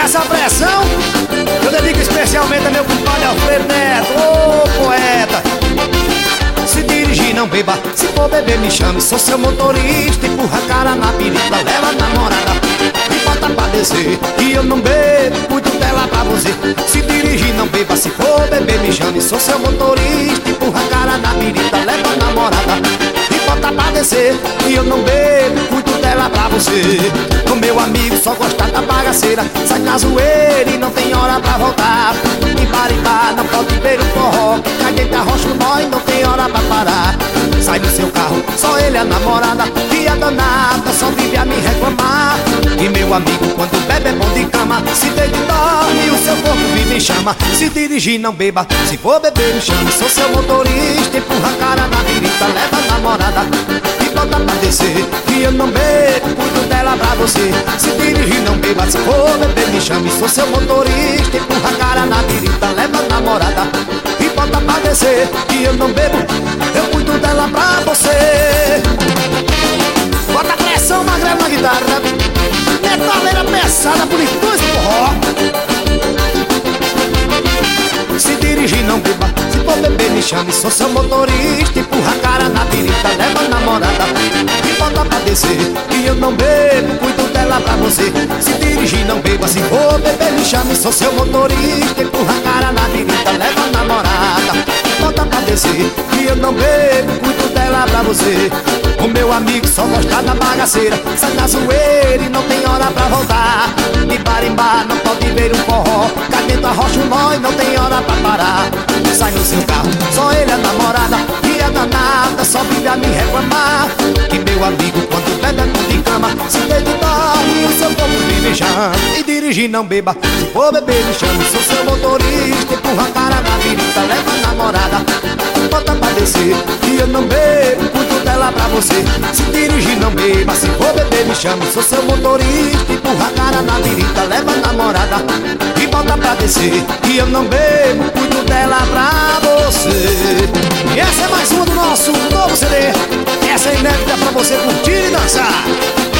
essa pressão eu dedico especialmente a meu compadre Alfredo Neto, ô poeta. Se dirigir não beba, se for beber me chame. Sou seu motorista, empurra a cara na pirita, leva a namorada e bota pra descer. E eu não bebo, cuido dela pra você. Se dirigir não beba, se for beber me chame. Sou seu motorista, empurra a cara na pirita, leva a namorada e bota pra descer. E eu não bebo, cuido dela pra você. O meu amigo só gosta da bagaceira, sai na zoeira e não tem hora pra voltar. Em Baribá não pode ver o forró, cai dentro da rocha o nó e não tem hora pra parar. Sai do seu carro, só ele a namorada, e a danada só vive a me reclamar. E meu amigo quando bebe é bom de cama, se deita e dorme o seu corpo vive em chama. Se dirigir não beba, se for beber me chame. Sou seu motorista, empurra a cara na virita, leva a namorada e bota pra descer. E eu não bebo, cuido dela pra você. Se dirigir não beba, se for beber me chame. Sou seu motorista, empurra a cara na virita, leva a namorada e bota pra descer. E eu não bebo, eu cuido dela pra você. Bota pressão magrela na guitarra, metaleira pesada, bonitões forró. Se dirigir não beba, se for beber me chame. Sou seu motorista, empurra a cara na birita, leva a namorada e bota pra descer. E eu não bebo, cuido dela pra você. Se dirigir não beba, se for beber me chame. Sou seu motorista, empurra a cara na birita, leva a namorada e bota pra descer. E eu não bebo, cuido dela pra você. O meu amigo só gosta da bagaceira, sai da zoeira e não tem hora pra voltar. De bar em bar não pode ver um forró, cai dentro da rocha um nó e não tem hora pra parar. Sai no seu carro, só ele a namorada, e a danada só vive a me reclamar. Que meu amigo quando bebe é bom de cama, se deita e dorme o seu corpo vive em chama. E dirigir não beba, se for beber me chame. Sou seu motorista, empurra a cara na virita, leva a namorada e bota pra descer. E eu não bebo, cuido dela pra você. Se dirigir não beba, se for beber me chame. Sou seu motorista, empurra a cara na virita, leva a namorada e bota pra descer. E eu não bebo, cuido dela pra você. E essa é mais uma do nosso novo CD. Essa é inédita pra você curtir e dançar.